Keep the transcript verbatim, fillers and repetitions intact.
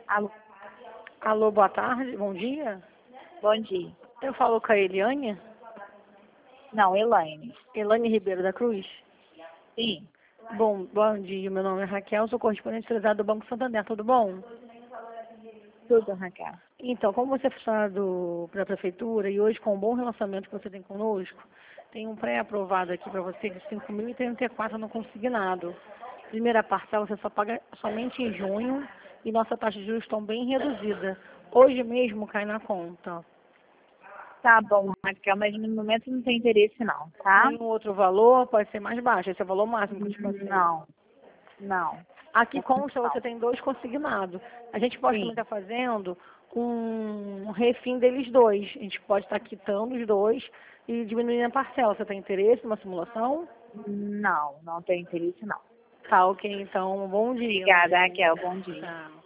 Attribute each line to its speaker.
Speaker 1: Alô,
Speaker 2: Alô, boa tarde, bom dia.
Speaker 1: bom dia.
Speaker 2: Eu falo com a Eliane,
Speaker 1: Não, Elaine.
Speaker 2: Elaine Ribeiro da Cruz.
Speaker 1: Sim,
Speaker 2: Bom, bom dia, meu nome é Raquel, sou correspondente autorizada do Banco Santander, tudo bom?
Speaker 1: tudo, Raquel.
Speaker 2: Então, como você é funcionário da prefeitura e hoje com o bom relacionamento que você tem conosco, tem um pré-aprovado aqui para você de cinco mil e trinta e quatro no consignado. Primeira parcela você só paga somente em junho e nossa taxa de juros estão bem reduzida. Hoje mesmo cai na conta.
Speaker 1: Tá bom, Raquel, mas no momento não tem interesse não, tá?
Speaker 2: Nenhum outro valor pode ser mais baixo, esse é o valor máximo que eu te passei.
Speaker 1: Não, não.
Speaker 2: Aqui
Speaker 1: Não,
Speaker 2: consta você
Speaker 1: não.
Speaker 2: tem dois consignados. A gente pode também
Speaker 1: Sim,
Speaker 2: estar fazendo um refim deles dois. A gente pode estar quitando os dois e diminuindo a parcela. Você tem interesse numa simulação?
Speaker 1: não, não tem interesse não.
Speaker 2: Tá, ok. Então, bom dia.
Speaker 1: Obrigada, Raquel, bom dia.
Speaker 2: Tchau.